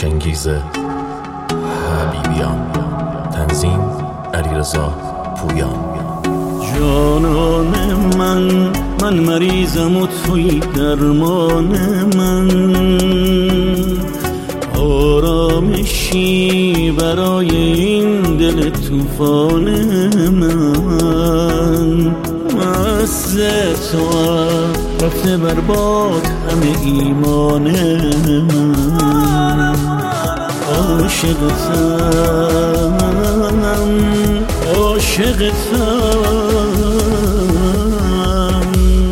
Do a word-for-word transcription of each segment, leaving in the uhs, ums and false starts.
چنگیز حبیبیان. تنظیم علیرضا پویان. جانان من، من مریضم و توی درمان من، آرامشی برای این دل طوفان من. مست تو رفته برباد همه ایمان من. عاشقتم عاشقتم.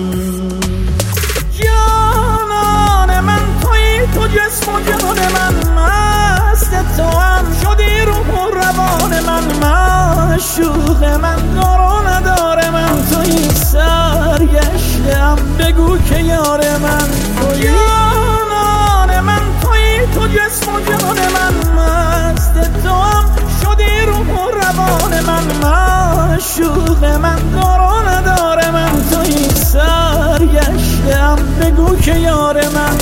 جانان من توی تو، جسم و جان من، مست تو هم شدی روح و روان من. معشوق من، دار و ندار من توی، سرگشتم بگو که یار من توی. جانان من توی تو، جسم و جان من، مست تو هم شدی روح و روان من. معشوق من، دار و ندار من توی، سرگشتم بگو که یار من.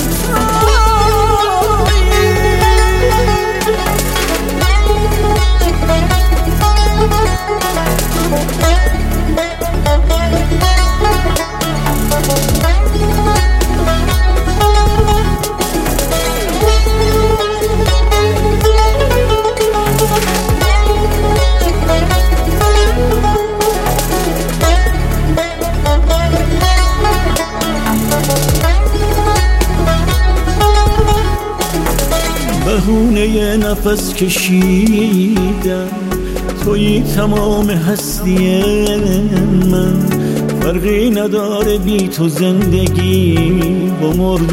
بهونه نفس کشیدم، توی تمام هستی من. فرقی نداره بی تو زندگی با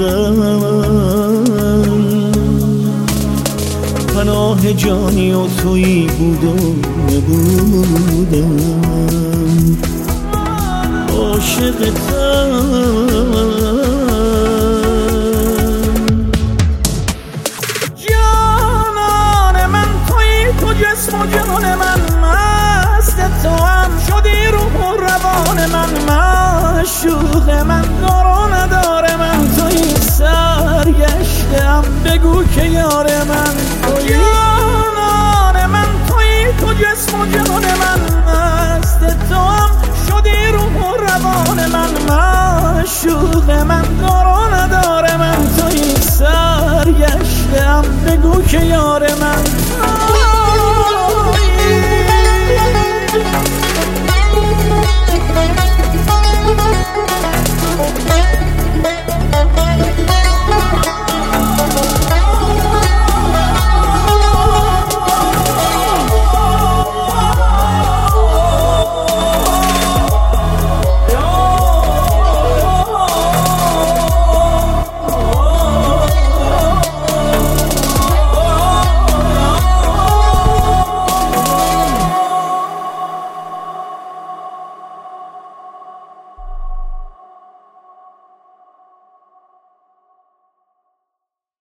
مردن. پناه جانی و توی بود و نبودم. عاشقتم جسم و جان من، مست تو هم شدی روح و روان من. معشوق من، دار و ندار من توی، سرگشتم بگو که یار من توی. جانان من توی تو، جسم و جان من، مست تو هم شدی روح و روان من. معشوق من، دار و ندار من توی، سرگشتم بگو که یار من.